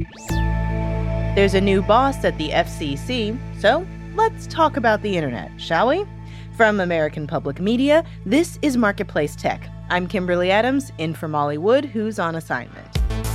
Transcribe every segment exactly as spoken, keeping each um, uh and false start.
There's a new boss at the F C C, so let's talk about the internet, shall we? From American Public Media, this is Marketplace Tech. I'm Kimberly Adams, in for Molly Wood, who's on assignment.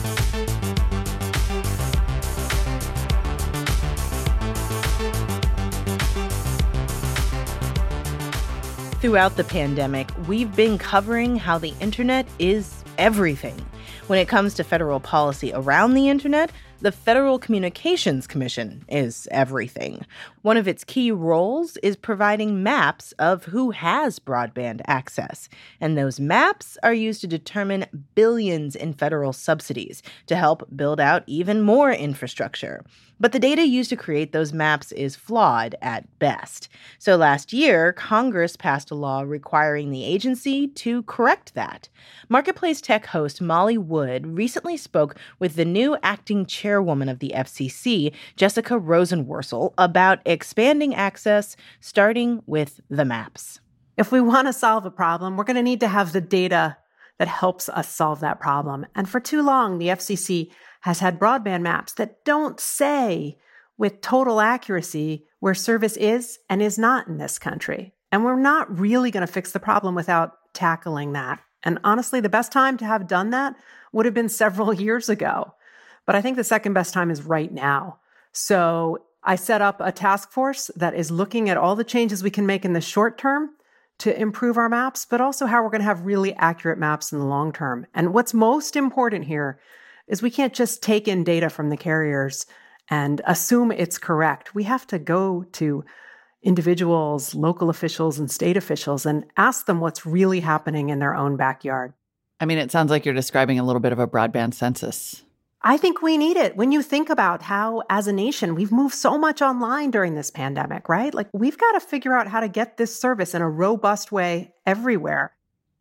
Throughout the pandemic, we've been covering how the internet is everything. When it comes to federal policy around the internet, the Federal Communications Commission is everything. One of its key roles is providing maps of who has broadband access. And those maps are used to determine billions in federal subsidies to help build out even more infrastructure. But the data used to create those maps is flawed at best. So last year, Congress passed a law requiring the agency to correct that. Marketplace Tech host Molly Wood recently spoke with the new acting chairwoman of the F C C, Jessica Rosenworcel, about expanding access, starting with the maps. If we want to solve a problem, we're going to need to have the data that helps us solve that problem. And for too long, the F C C has had broadband maps that don't say with total accuracy where service is and is not in this country. And we're not really going to fix the problem without tackling that. And honestly, the best time to have done that would have been several years ago. But I think the second best time is right now. So I set up a task force that is looking at all the changes we can make in the short term to improve our maps, but also how we're going to have really accurate maps in the long term. And what's most important here is we can't just take in data from the carriers and assume it's correct. We have to go to individuals, local officials, and state officials and ask them what's really happening in their own backyard. I mean, it sounds like you're describing a little bit of a broadband census. I think we need it. When you think about how, as a nation, we've moved so much online during this pandemic, right? Like, we've got to figure out how to get this service in a robust way everywhere.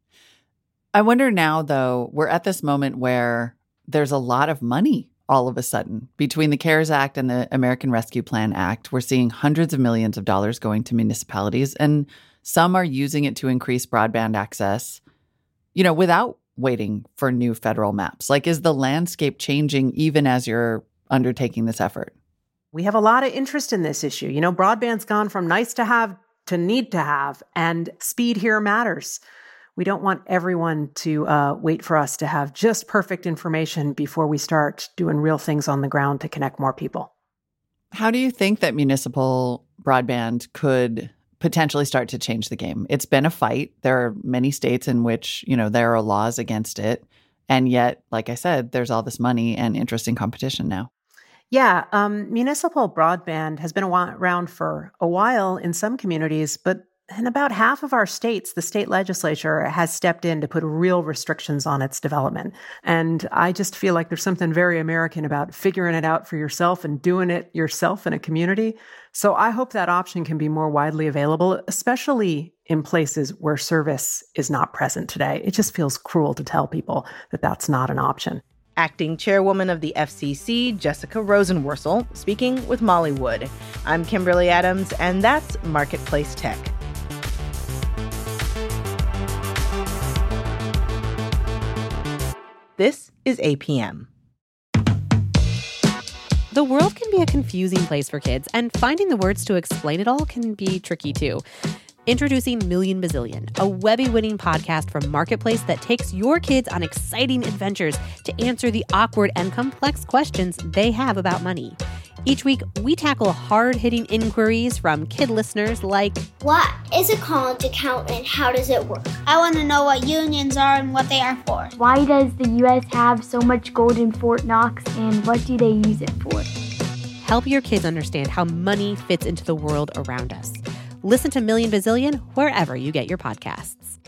I wonder now, though, we're at this moment where there's a lot of money all of a sudden. Between the CARES Act and the American Rescue Plan Act, we're seeing hundreds of millions of dollars going to municipalities, and some are using it to increase broadband access, you know, without waiting for new federal maps. Like, is the landscape changing even as you're undertaking this effort? We have a lot of interest in this issue. You know, broadband's gone from nice to have to need to have, and speed here matters. We don't want everyone to uh, wait for us to have just perfect information before we start doing real things on the ground to connect more people. How do you think that municipal broadband could potentially start to change the game? It's been a fight. There are many states in which, you know, there are laws against it. And yet, like I said, there's all this money and interest in competition now. Yeah, um, municipal broadband has been around for a while in some communities, but in about half of our states, the state legislature has stepped in to put real restrictions on its development. And I just feel like there's something very American about figuring it out for yourself and doing it yourself in a community. So I hope that option can be more widely available, especially in places where service is not present today. It just feels cruel to tell people that that's not an option. Acting chairwoman of the F C C, Jessica Rosenworcel, speaking with Molly Wood. I'm Kimberly Adams, and that's Marketplace Tech. This is A P M. The world can be a confusing place for kids, and finding the words to explain it all can be tricky too. Introducing Million Bazillion, a Webby-winning podcast from Marketplace that takes your kids on exciting adventures to answer the awkward and complex questions they have about money. Each week, we tackle hard-hitting inquiries from kid listeners like, what is a college account and how does it work? I want to know what unions are and what they are for. Why does the U S have so much gold in Fort Knox, and what do they use it for? Help your kids understand how money fits into the world around us. Listen to Million Bazillion wherever you get your podcasts.